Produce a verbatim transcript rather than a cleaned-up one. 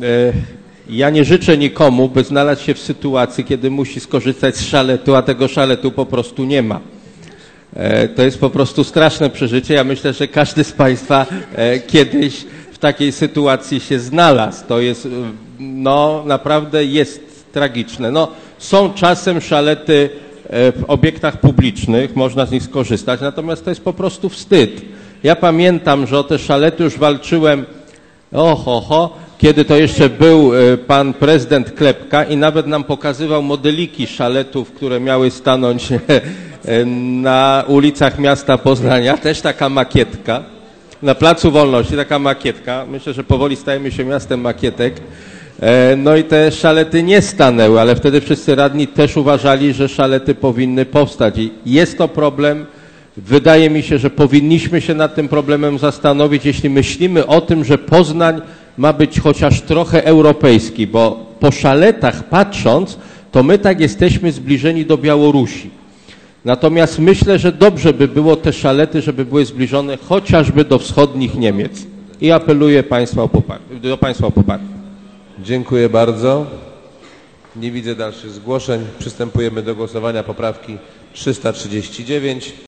ja nie życzę nikomu, by znalazł się w sytuacji, kiedy musi skorzystać z szaletu, a tego szaletu po prostu nie ma. To jest po prostu straszne przeżycie. Ja myślę, że każdy z Państwa kiedyś w takiej sytuacji się znalazł. To jest, no naprawdę jest tragiczne. No, są czasem szalety w obiektach publicznych, można z nich skorzystać, natomiast to jest po prostu wstyd. Ja pamiętam, że o te szalety już walczyłem, oho, ho, kiedy to jeszcze był pan prezydent Klepka i nawet nam pokazywał modeliki szaletów, które miały stanąć na ulicach miasta Poznania, też taka makietka, na Placu Wolności taka makietka. Myślę, że powoli stajemy się miastem makietek. No i te szalety nie stanęły, ale wtedy wszyscy radni też uważali, że szalety powinny powstać. I jest to problem. Wydaje mi się, że powinniśmy się nad tym problemem zastanowić, jeśli myślimy o tym, że Poznań ma być chociaż trochę europejski, bo po szaletach patrząc, to my tak jesteśmy zbliżeni do Białorusi. Natomiast myślę, że dobrze by było te szalety, żeby były zbliżone chociażby do wschodnich Niemiec. I apeluję państwa o poparcie, do Państwa o poparcie. Dziękuję bardzo. Nie widzę dalszych zgłoszeń. Przystępujemy do głosowania poprawki trzysta trzydzieści dziewięć.